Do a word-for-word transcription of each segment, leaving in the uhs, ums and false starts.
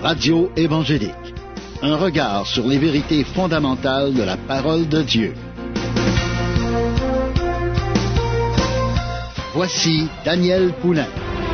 Radio évangélique. Un regard sur les vérités fondamentales de la parole de Dieu. Voici Daniel Poulain.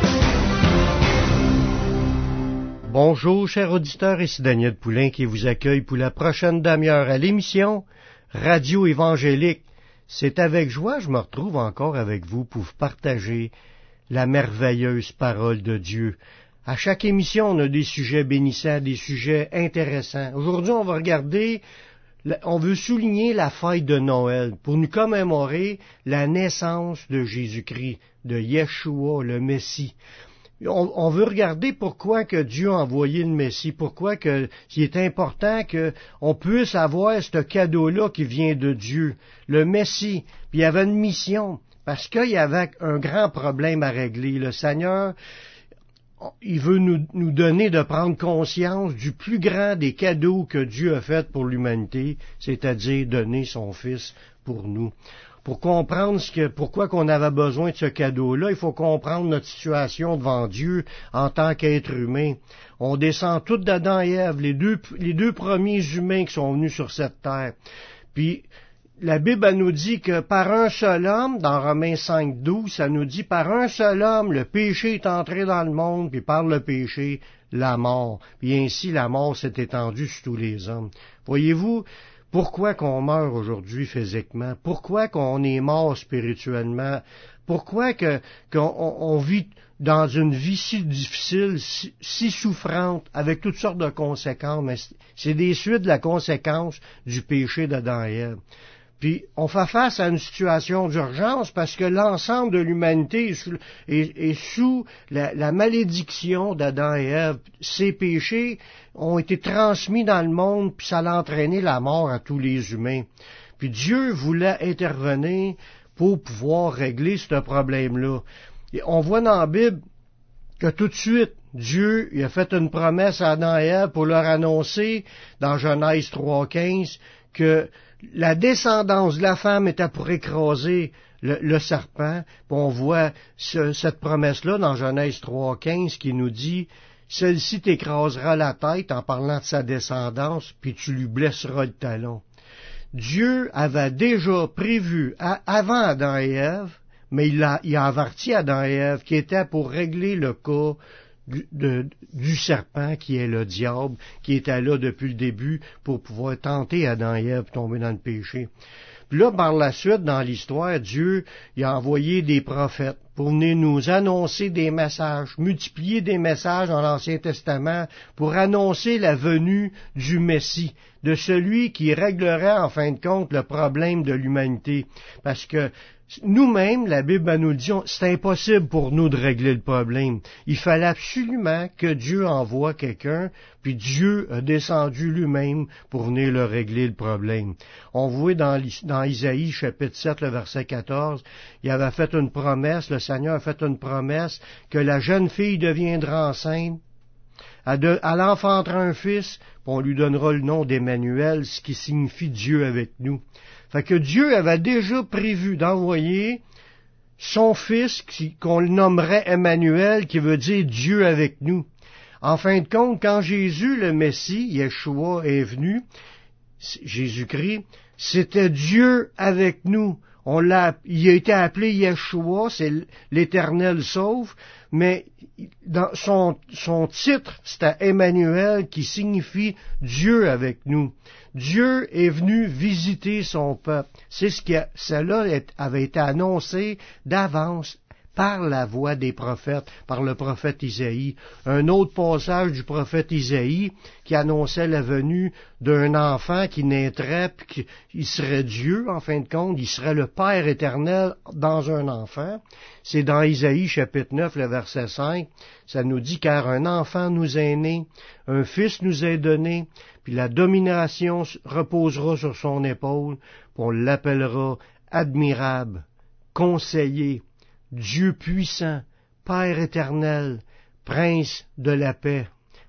Bonjour, chers auditeurs, ici Daniel Poulain qui vous accueille pour la prochaine demi-heure à l'émission Radio évangélique. C'est avec joie que je me retrouve encore avec vous pour vous partager la merveilleuse parole de Dieu. À chaque émission, on a des sujets bénissants, des sujets intéressants. Aujourd'hui, on va regarder, on veut souligner la fête de Noël pour nous commémorer la naissance de Jésus-Christ, de Yeshua, le Messie. On, on veut regarder pourquoi que Dieu a envoyé le Messie, pourquoi que il est important qu'on puisse avoir ce cadeau-là qui vient de Dieu, le Messie. Puis il y avait une mission, parce qu'il y avait un grand problème à régler. Le Seigneur, il veut nous, nous donner de prendre conscience du plus grand des cadeaux que Dieu a fait pour l'humanité, c'est-à-dire donner son Fils pour nous. Pour comprendre ce que, pourquoi qu'on avait besoin de ce cadeau-là, il faut comprendre notre situation devant Dieu en tant qu'être humain. On descend tous d'Adam et Ève, les deux, les deux premiers humains qui sont venus sur cette terre. Puis, la Bible elle nous dit que par un seul homme, dans Romains cinq douze, ça nous dit par un seul homme, le péché est entré dans le monde, puis par le péché, la mort. Puis ainsi, la mort s'est étendue sur tous les hommes. Voyez-vous, pourquoi qu'on meurt aujourd'hui physiquement? Pourquoi qu'on est mort spirituellement? Pourquoi que, qu'on on vit dans une vie si difficile, si, si souffrante, avec toutes sortes de conséquences? Mais c'est des suites de la conséquence du péché d'Adam et Ève. Puis, on fait face à une situation d'urgence parce que l'ensemble de l'humanité est sous, est, est sous la, la malédiction d'Adam et Ève. Ces péchés ont été transmis dans le monde, puis ça a entraîné la mort à tous les humains. Puis Dieu voulait intervenir pour pouvoir régler ce problème-là. Et on voit dans la Bible que tout de suite, Dieu il a fait une promesse à Adam et Ève pour leur annoncer, dans Genèse trois quinze, que la descendance de la femme était pour écraser le, le serpent. Puis on voit ce, cette promesse-là dans Genèse trois quinze qui nous dit « Celle-ci t'écrasera la tête en parlant de sa descendance, puis tu lui blesseras le talon. » Dieu avait déjà prévu, à, avant Adam et Ève, mais il a, il a averti Adam et Ève qui était pour régler le cas Du, de, du serpent qui est le diable, qui était là depuis le début pour pouvoir tenter Adam et Ève tomber dans le péché. Puis là, par la suite, dans l'histoire, Dieu il a envoyé des prophètes pour venir nous annoncer des messages, multiplier des messages dans l'Ancien Testament pour annoncer la venue du Messie, de celui qui réglerait en fin de compte le problème de l'humanité. Parce que nous-mêmes, la Bible nous dit, c'est impossible pour nous de régler le problème. Il fallait absolument que Dieu envoie quelqu'un, puis Dieu a descendu lui-même pour venir le régler le problème. On voit dans, dans Isaïe, chapitre sept, le verset quatorze, il avait fait une promesse, le Seigneur a fait une promesse que la jeune fille deviendra enceinte, elle enfantera un fils, puis on lui donnera le nom d'Emmanuel, ce qui signifie Dieu avec nous. Fait que Dieu avait déjà prévu d'envoyer son fils, qui, qu'on le nommerait Emmanuel, qui veut dire Dieu avec nous. En fin de compte, quand Jésus, le Messie, Yeshua, est venu, Jésus-Christ, c'était Dieu avec nous. On l'a, il a été appelé Yeshua, c'est l'Éternel sauve, mais dans son, son titre, c'était Emmanuel, qui signifie Dieu avec nous. Dieu est venu visiter son peuple. C'est ce qui a, cela avait été annoncé d'avance par la voix des prophètes, par le prophète Isaïe. Un autre passage du prophète Isaïe qui annonçait la venue d'un enfant qui naîtrait, puis qu'il serait Dieu, en fin de compte, il serait le Père éternel dans un enfant. C'est dans Isaïe chapitre neuf, le verset cinq, ça nous dit « Car un enfant nous est né, un fils nous est donné, puis la domination reposera sur son épaule, puis on l'appellera admirable, conseiller, Dieu puissant, Père éternel, Prince de la paix. »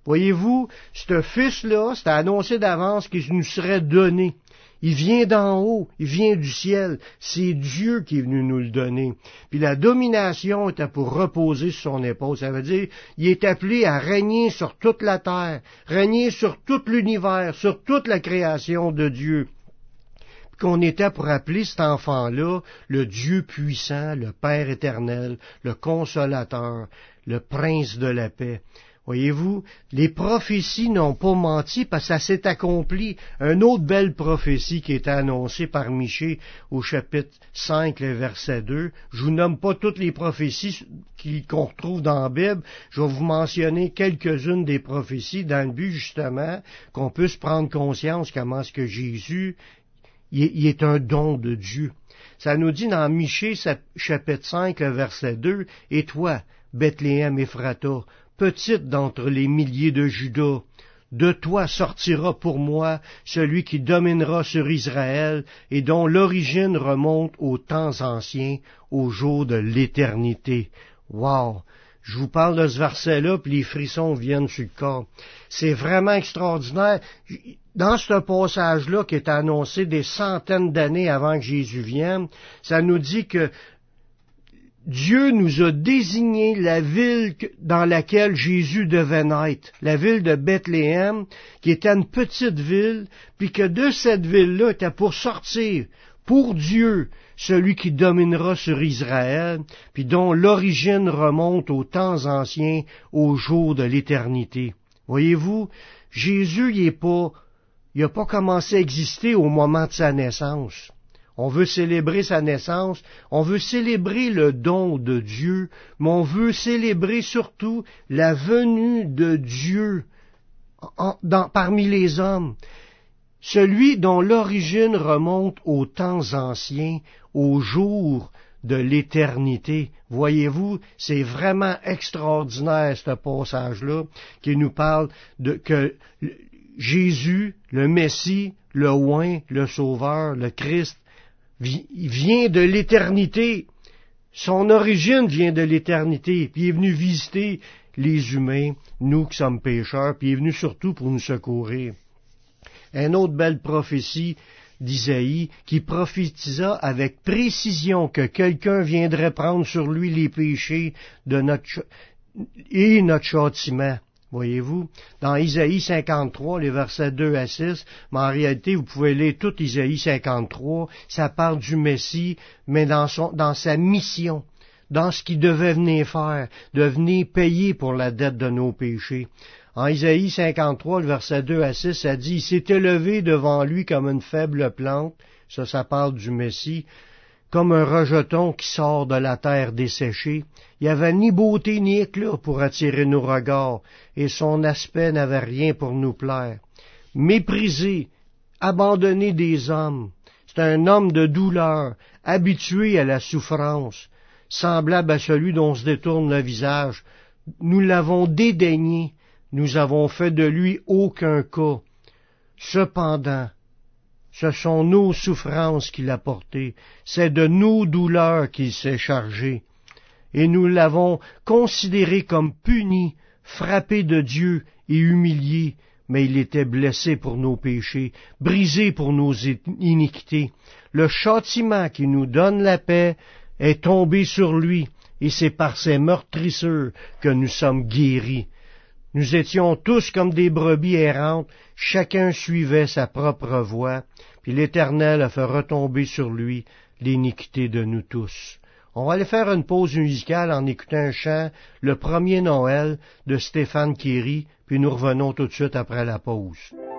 Voyez-vous, ce fils-là, c'était annoncé d'avance qu'il nous serait donné. Il vient d'en haut, il vient du ciel. C'est Dieu qui est venu nous le donner. Puis la domination était pour reposer sur son épaule. Ça veut dire, il est appelé à régner sur toute la terre, régner sur tout l'univers, sur toute la création de Dieu. Puis qu'on était pour appeler cet enfant-là le Dieu puissant, le Père éternel, le Consolateur, le Prince de la paix. Voyez-vous, les prophéties n'ont pas menti parce que ça s'est accompli. Une autre belle prophétie qui est annoncée par Michée au chapitre cinq, le verset deux. Je vous nomme pas toutes les prophéties qu'on retrouve dans la Bible. Je vais vous mentionner quelques-unes des prophéties dans le but justement qu'on puisse prendre conscience comment est-ce que Jésus, il est, il est un don de Dieu. Ça nous dit dans Michée chapitre cinq, le verset deux, « Et toi, Bethléem Ephrata, petite d'entre les milliers de Juda, de toi sortira pour moi celui qui dominera sur Israël et dont l'origine remonte aux temps anciens, aux jours de l'éternité. » Wow! Je vous parle de ce verset-là, puis les frissons viennent sur le corps. C'est vraiment extraordinaire. Dans ce passage-là qui est annoncé des centaines d'années avant que Jésus vienne, ça nous dit que Dieu nous a désigné la ville dans laquelle Jésus devait naître, la ville de Bethléem, qui était une petite ville, puis que de cette ville-là était pour sortir, pour Dieu, celui qui dominera sur Israël, puis dont l'origine remonte aux temps anciens, aux jours de l'éternité. Voyez-vous, Jésus, il est pas, il n'a pas commencé à exister au moment de sa naissance. On veut célébrer sa naissance, on veut célébrer le don de Dieu, mais on veut célébrer surtout la venue de Dieu en, dans, parmi les hommes. Celui dont l'origine remonte aux temps anciens, aux jours de l'éternité. Voyez-vous, c'est vraiment extraordinaire ce passage-là qui nous parle de que Jésus, le Messie, le Oint, le Sauveur, le Christ, il vient de l'éternité. Son origine vient de l'éternité. Puis il est venu visiter les humains, nous qui sommes pécheurs, puis il est venu surtout pour nous secourir. Une autre belle prophétie d'Isaïe qui prophétisa avec précision que quelqu'un viendrait prendre sur lui les péchés de notre et notre châtiment. Voyez-vous, dans Isaïe cinquante-trois, les versets deux à six, mais en réalité, vous pouvez lire tout Isaïe cinquante-trois, ça parle du Messie, mais dans son, dans sa mission, dans ce qu'il devait venir faire, de venir payer pour la dette de nos péchés. En Isaïe cinquante-trois, le verset deux à six, ça dit, « Il s'est élevé devant lui comme une faible plante », ça, ça parle du Messie, comme un rejeton qui sort de la terre desséchée. Il n'y avait ni beauté ni éclat pour attirer nos regards, et son aspect n'avait rien pour nous plaire. Méprisé, abandonné des hommes, c'est un homme de douleur, habitué à la souffrance, semblable à celui dont se détourne le visage. Nous l'avons dédaigné, nous avons fait de lui aucun cas. Cependant, ce sont nos souffrances qu'il a portées, c'est de nos douleurs qu'il s'est chargé. Et nous l'avons considéré comme puni, frappé de Dieu et humilié, mais il était blessé pour nos péchés, brisé pour nos iniquités. Le châtiment qui nous donne la paix est tombé sur lui, et c'est par ses meurtrissures que nous sommes guéris. Nous étions tous comme des brebis errantes, chacun suivait sa propre voie, puis l'Éternel a fait retomber sur lui l'iniquité de nous tous. On va aller faire une pause musicale en écoutant un chant, le premier Noël, de Stéphane Kéry, puis nous revenons tout de suite après la pause.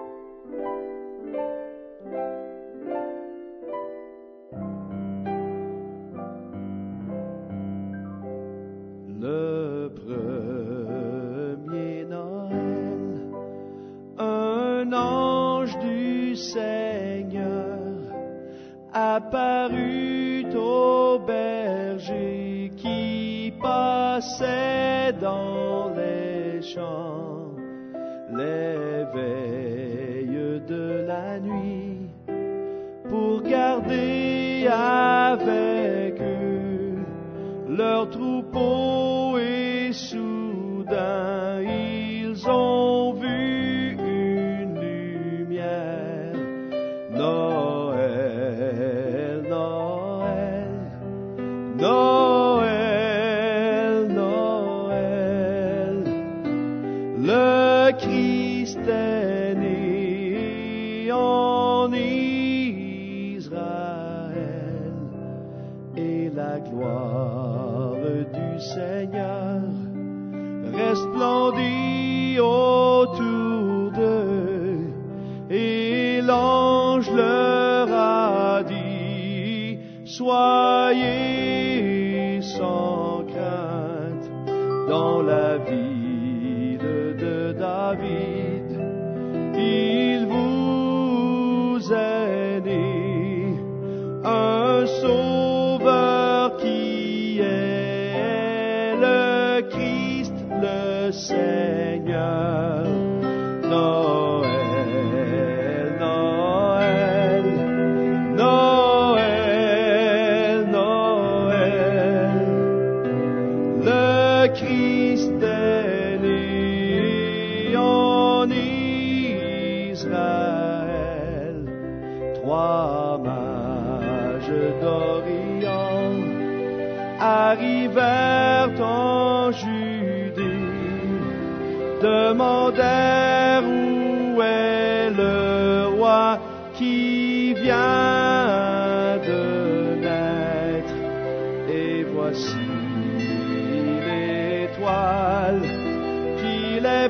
Le premier Noël, un ange du Seigneur apparut au berger qui passait dans les champs, les veilles de la nuit, pour garder avec eux leur troupeau, et soudain ils ont Le Christ est né en Israël, et la gloire du Seigneur resplendit autour d'eux, et l'ange leur a dit: soyez sans crainte, dans la ville de David, il vous est né un sauveur qui est le Christ, le Seigneur. Noël, Noël, Noël, Noël, le Christ est né en Israël. Trois mages d'Orient arrivèrent en Judée, demandèrent où est le roi qui vient de naître. Et voici l'étoile qui les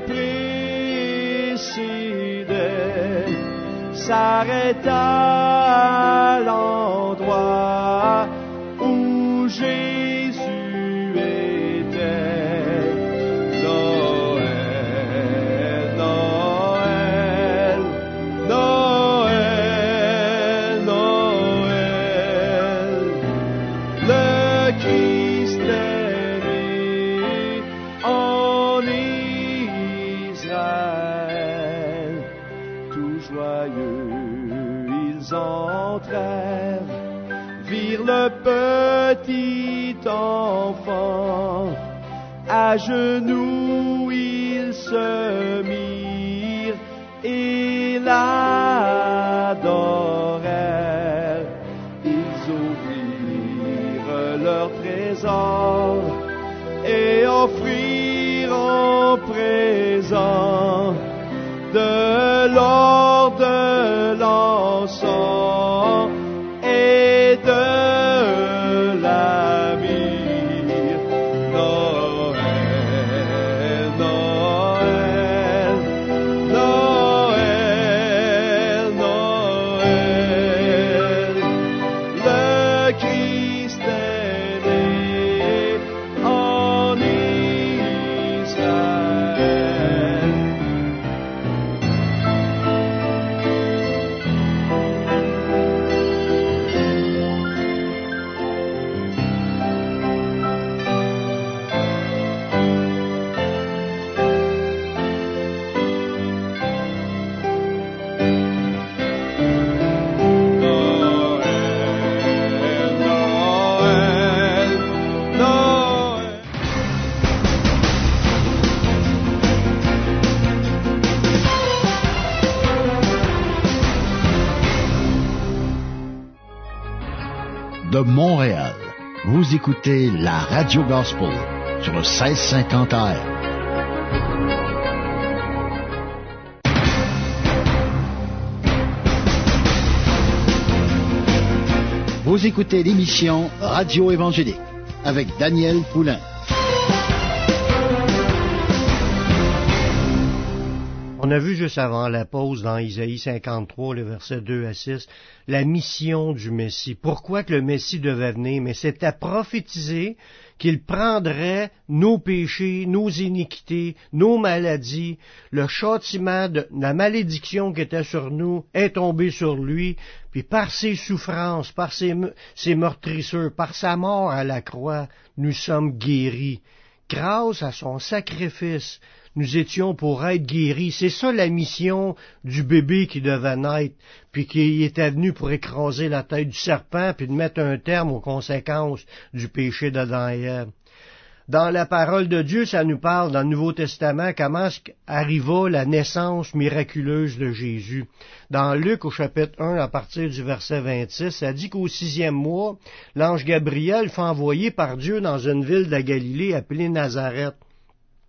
précédait s'arrêta à l'endroit où Jésus était. Noël, Noël, Noël, Noël, le Christ est né en Israël. Tout joyeux, ils entrèrent, virent le petit enfant. À genoux, ils se mirent et l'adorèrent. Ils ouvrirent leur trésor et offrirent en présent de l'or, de l'encens et de la myrrhe. Noël, Noël, Noël, Noël, le Christ est né en Israël. De Montréal, vous écoutez la Radio Gospel sur le seize cinquante A M. Vous écoutez l'émission Radio Évangélique avec Daniel Poulain. On a vu juste avant la pause dans Isaïe cinquante-trois, le verset deux à six, la mission du Messie. Pourquoi que le Messie devait venir? Mais c'était prophétiser qu'il prendrait nos péchés, nos iniquités, nos maladies, le châtiment, de, la malédiction qui était sur nous est tombée sur lui, puis par ses souffrances, par ses, ses meurtrissures, par sa mort à la croix, nous sommes guéris. Grâce à son sacrifice, nous étions pour être guéris. C'est ça la mission du bébé qui devait naître, puis qui était venu pour écraser la tête du serpent, puis de mettre un terme aux conséquences du péché d'Adam et Ève. Dans la parole de Dieu, ça nous parle dans le Nouveau Testament comment arriva la naissance miraculeuse de Jésus. Dans Luc, au chapitre un, à partir du verset vingt-six, ça dit qu'au sixième mois, l'ange Gabriel fut envoyé par Dieu dans une ville de Galilée appelée Nazareth,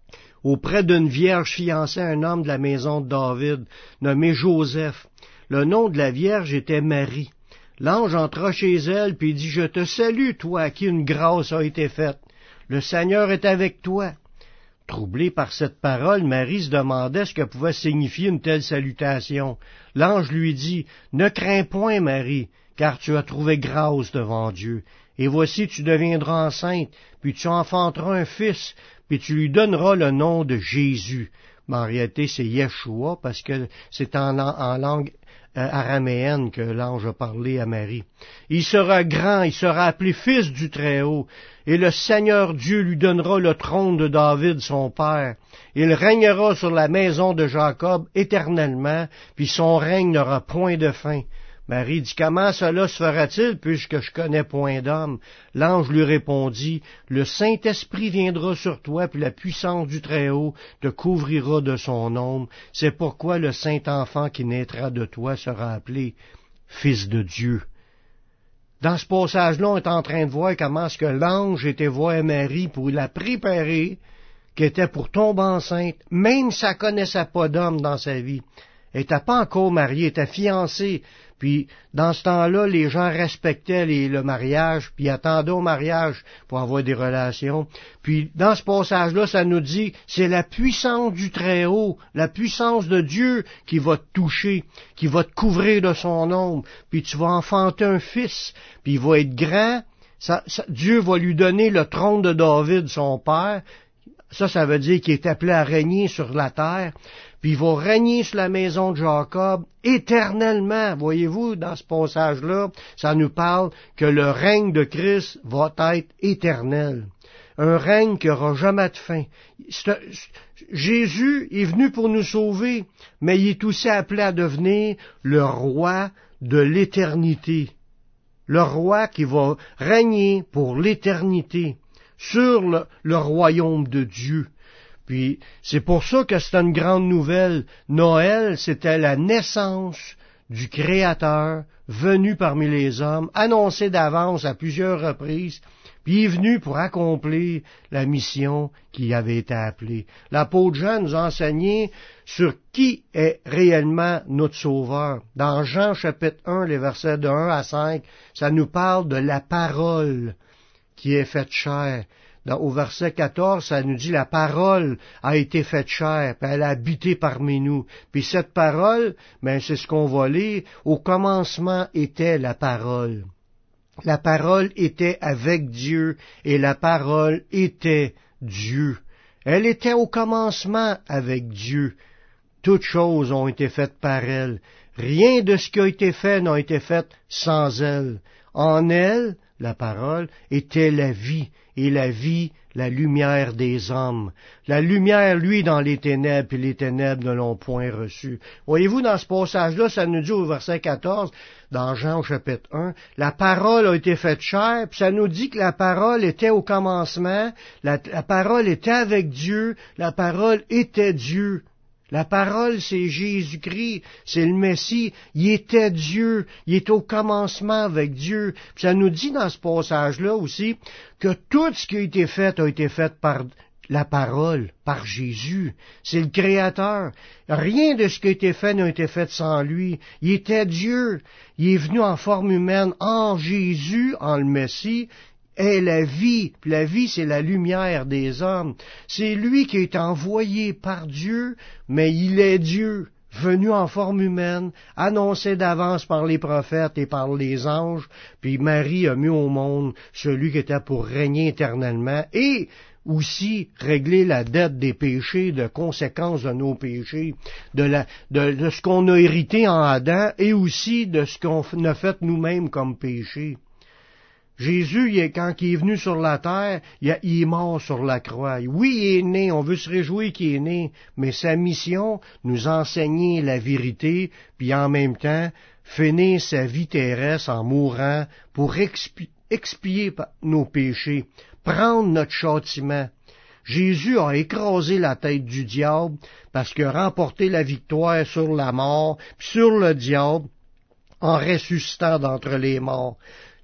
auprès d'une vierge fiancée à un homme de la maison de David, nommé Joseph. Le nom de la vierge était Marie. L'ange entra chez elle, puis dit, « Je te salue, toi, à qui une grâce a été faite. Le Seigneur est avec toi. » Troublée par cette parole, Marie se demandait ce que pouvait signifier une telle salutation. L'ange lui dit, « Ne crains point, Marie, car tu as trouvé grâce devant Dieu. Et voici, tu deviendras enceinte, puis tu enfanteras un fils, puis tu lui donneras le nom de Jésus. » Mais en réalité, c'est Yeshua, parce que c'est en, en langue euh, araméenne que l'ange a parlé à Marie. « Il sera grand, il sera appelé fils du Très-Haut, et le Seigneur Dieu lui donnera le trône de David, son père. Il régnera sur la maison de Jacob éternellement, puis son règne n'aura point de fin. » Marie dit, « Comment cela se fera-t-il, puisque je connais point d'homme? » L'ange lui répondit, « Le Saint-Esprit viendra sur toi, puis la puissance du Très-Haut te couvrira de son ombre. C'est pourquoi le Saint-Enfant qui naîtra de toi sera appelé Fils de Dieu. » Dans ce passage-là, on est en train de voir comment est-ce que l'ange était voir Marie pour la préparer, qui était pour tomber enceinte, même si elle ne connaissait pas d'homme dans sa vie. Elle n'était pas encore mariée, elle était fiancée. Puis, dans ce temps-là, les gens respectaient les, le mariage, puis attendaient au mariage pour avoir des relations. Puis, dans ce passage-là, ça nous dit, c'est la puissance du Très-Haut, la puissance de Dieu qui va te toucher, qui va te couvrir de son ombre, puis tu vas enfanter un fils, puis il va être grand. Ça, ça, Dieu va lui donner le trône de David, son père. Ça, ça veut dire qu'il est appelé à régner sur la terre. Puis il va régner sur la maison de Jacob éternellement. Voyez-vous, dans ce passage-là, ça nous parle que le règne de Christ va être éternel. Un règne qui n'aura jamais de fin. C'est, Jésus est venu pour nous sauver, mais il est aussi appelé à devenir le roi de l'éternité. Le roi qui va régner pour l'éternité sur le, le royaume de Dieu. Puis, c'est pour ça que c'est une grande nouvelle. Noël, c'était la naissance du Créateur venu parmi les hommes, annoncé d'avance à plusieurs reprises, puis il est venu pour accomplir la mission qui avait été appelée. L'apôtre Jean nous a enseigné sur qui est réellement notre Sauveur. Dans Jean chapitre un, les versets de un à cinq, ça nous parle de la parole qui est faite chair. Dans, au verset quatorze, ça nous dit « La parole a été faite chair, puis elle a habité parmi nous. » Puis cette parole, ben c'est ce qu'on va lire, au commencement était la parole. La parole était avec Dieu, et la parole était Dieu. Elle était au commencement avec Dieu. Toutes choses ont été faites par elle. Rien de ce qui a été fait n'a été fait sans elle. En elle, la parole, était la vie, et la vie, la lumière des hommes. La lumière, lui, dans les ténèbres, et les ténèbres ne l'ont point reçue. Voyez-vous, dans ce passage-là, ça nous dit au verset quatorze, dans Jean au chapitre un, la parole a été faite chair, puis ça nous dit que la parole était au commencement, la, la parole était avec Dieu, la parole était Dieu. La parole, c'est Jésus-Christ, c'est le Messie, il était Dieu, il est au commencement avec Dieu. Puis ça nous dit dans ce passage-là aussi que tout ce qui a été fait a été fait par la parole, par Jésus. C'est le Créateur. Rien de ce qui a été fait n'a été fait sans lui. Il était Dieu. Il est venu en forme humaine, en Jésus, en le Messie, est la vie, puis la vie c'est la lumière des hommes. C'est lui qui est envoyé par Dieu, mais il est Dieu, venu en forme humaine, annoncé d'avance par les prophètes et par les anges, puis Marie a mis au monde celui qui était pour régner éternellement, et aussi régler la dette des péchés, de conséquences de nos péchés, de, la, de, de ce qu'on a hérité en Adam, et aussi de ce qu'on a fait nous-mêmes comme péché. Jésus, il est, quand il est venu sur la terre, il, a, il est mort sur la croix. Oui, il est né, on veut se réjouir qu'il est né, mais sa mission, nous enseigner la vérité, puis en même temps, finir sa vie terrestre en mourant pour expi- expier nos péchés, prendre notre châtiment. Jésus a écrasé la tête du diable parce qu'il a remporté la victoire sur la mort, puis sur le diable, en ressuscitant d'entre les morts.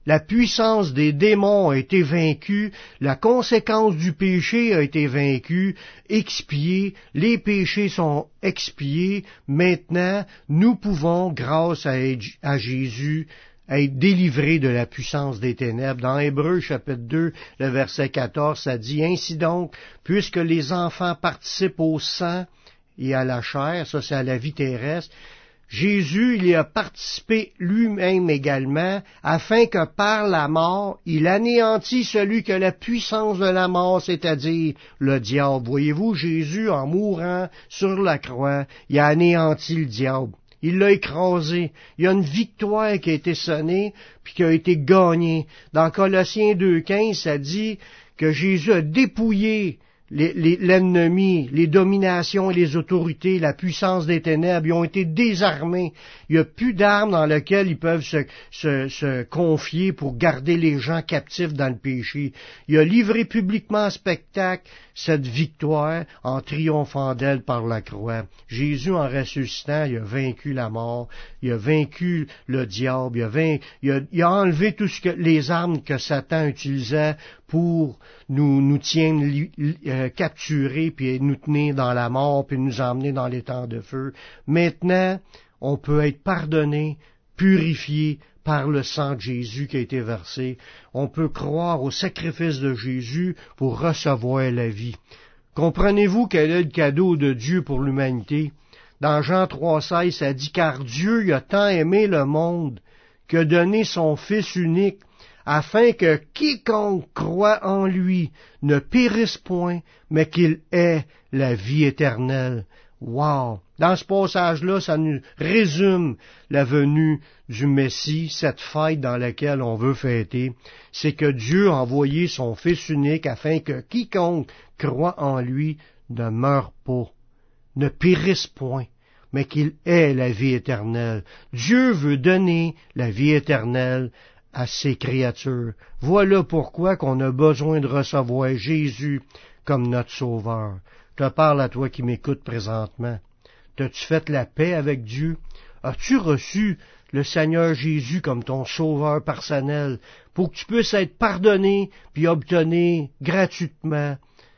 La puissance des démons a été vaincue, la conséquence du péché a été vaincue, expiée, les péchés sont expiés. Maintenant, nous pouvons, grâce à, à Jésus, être délivrés de la puissance des ténèbres. Dans Hébreux chapitre deux, le verset quatorze, ça dit « Ainsi donc, puisque les enfants participent au sang et à la chair, ça c'est à la vie terrestre, Jésus, il y a participé lui-même également, afin que par la mort, il anéantit celui qui a la puissance de la mort, c'est-à-dire le diable. » Voyez-vous, Jésus, en mourant sur la croix, il a anéanti le diable. Il l'a écrasé. Il y a une victoire qui a été sonnée, puis qui a été gagnée. Dans Colossiens deux quinze, ça dit que Jésus a dépouillé Les, les, l'ennemi, les dominations et les autorités, la puissance des ténèbres, ils ont été désarmés. Il n'y a plus d'armes dans lesquelles ils peuvent se, se, se confier pour garder les gens captifs dans le péché. Il a livré publiquement en spectacle cette victoire en triomphant d'elle par la croix. Jésus, en ressuscitant, il a vaincu la mort, il a vaincu le diable, il a, vaincu, il a, il a enlevé tout ce que les armes que Satan utilisait pour nous, nous tiendre euh, capturés, puis nous tenir dans la mort, puis nous emmener dans les temps de feu. Maintenant, on peut être pardonné, purifié par le sang de Jésus qui a été versé. On peut croire au sacrifice de Jésus pour recevoir la vie. Comprenez-vous quel est le cadeau de Dieu pour l'humanité? Dans Jean trois seize, ça dit « Car Dieu il a tant aimé le monde qu'il a donné son Fils unique, afin que quiconque croit en lui ne périsse point, mais qu'il ait la vie éternelle. » Wow! Dans ce passage-là, ça nous résume la venue du Messie, cette fête dans laquelle on veut fêter. C'est que Dieu a envoyé son Fils unique afin que quiconque croit en lui ne meure pas, ne périsse point, mais qu'il ait la vie éternelle. Dieu veut donner la vie éternelle à ses créatures. Voilà pourquoi qu'on a besoin de recevoir Jésus comme notre Sauveur. Je te parle à toi qui m'écoutes présentement. T'as-tu fait la paix avec Dieu? As-tu reçu le Seigneur Jésus comme ton Sauveur personnel pour que tu puisses être pardonné puis obtenir gratuitement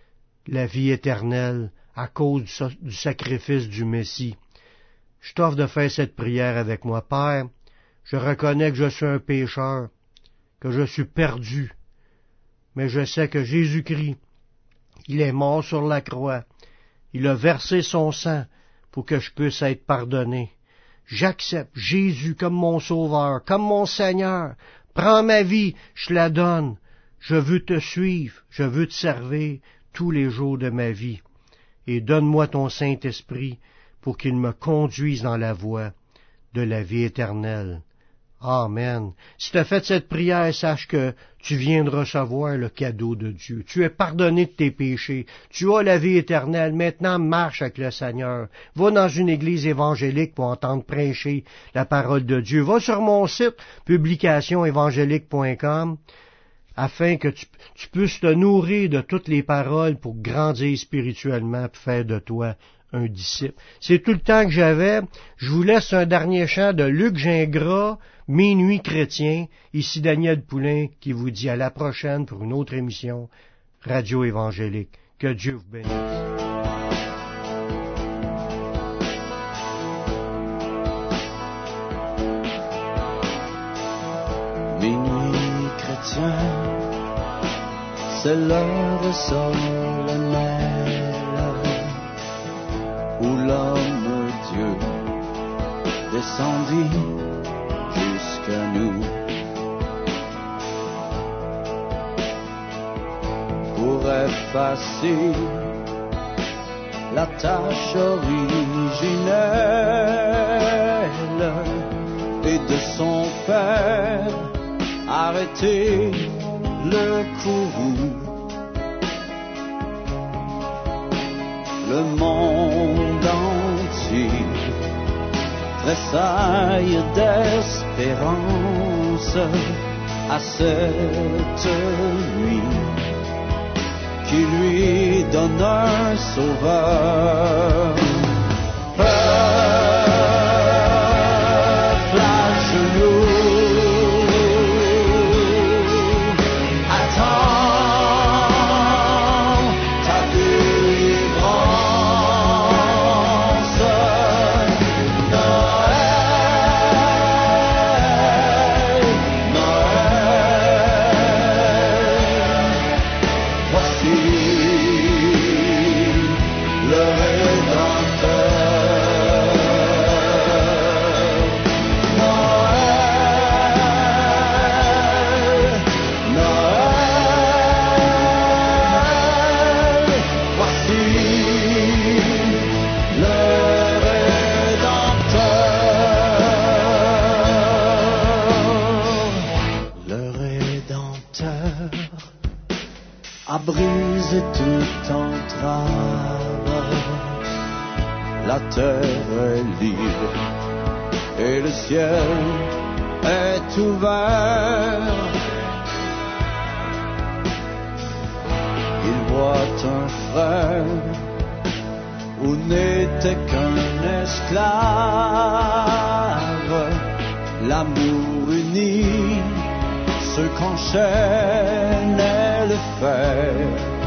la vie éternelle à cause du sacrifice du Messie? Je t'offre de faire cette prière avec moi. Père, je reconnais que je suis un pécheur, que je suis perdu, mais je sais que Jésus-Christ, il est mort sur la croix, il a versé son sang pour que je puisse être pardonné. J'accepte Jésus comme mon Sauveur, comme mon Seigneur. Prends ma vie, je la donne. Je veux te suivre, je veux te servir tous les jours de ma vie. Et donne-moi ton Saint-Esprit pour qu'il me conduise dans la voie de la vie éternelle. Amen. Si tu as fait cette prière, sache que tu viens de recevoir le cadeau de Dieu. Tu es pardonné de tes péchés. Tu as la vie éternelle. Maintenant, marche avec le Seigneur. Va dans une église évangélique pour entendre prêcher la parole de Dieu. Va sur mon site, publication évangélique point com, afin que tu, tu puisses te nourrir de toutes les paroles pour grandir spirituellement et faire de toi un disciple. C'est tout le temps que j'avais. Je vous laisse un dernier chant de Luc Gingras, Minuit chrétien. Ici Daniel Poulain qui vous dit à la prochaine pour une autre émission Radio Évangélique. Que Dieu vous bénisse. Minuit chrétien, c'est l'heure solennelle où l'homme Dieu descendit jusqu'à nous pour effacer la tâche originelle et de son Père arrêter le courroux. Le monde entier tressaille d'espérance à cette nuit qui lui donne un sauveur. Peuple à genoux, esclave. La terre est libre et le ciel est ouvert. Il voit un frère où n'était qu'un esclave. L'amour unit ceux qu'enchaînait le fer.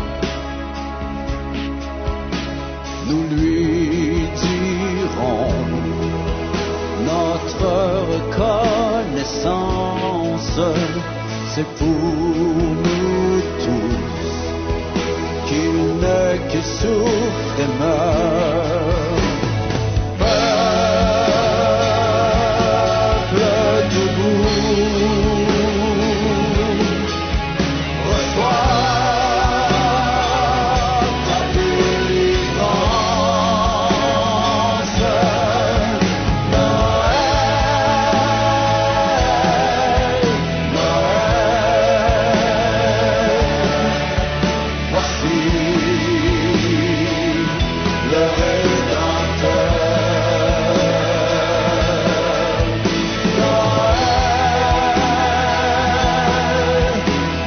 Nous lui dirons notre reconnaissance, c'est pour nous tous qu'il ne que souffre et meurt. Peuple debout, reçois ta délivrance. Noël, Noël, voici le Rédempteur. Noël,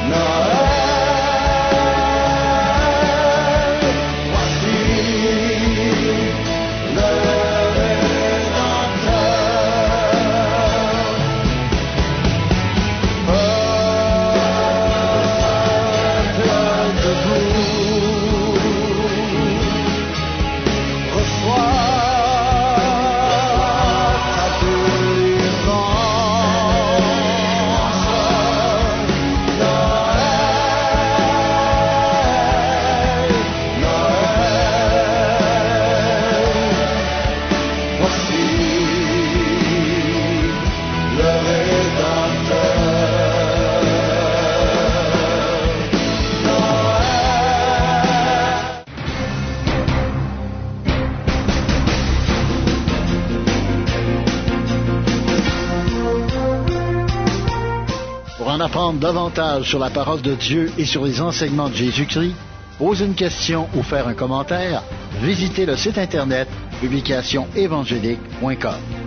Noël, voici le Rédempteur. Peuple debout, reçois ta délivrance. Noël, Noël, voici le Rédempteur. Pour en apprendre davantage sur la parole de Dieu et sur les enseignements de Jésus-Christ, poser une question ou faire un commentaire, visitez le site internet publication évangélique point com.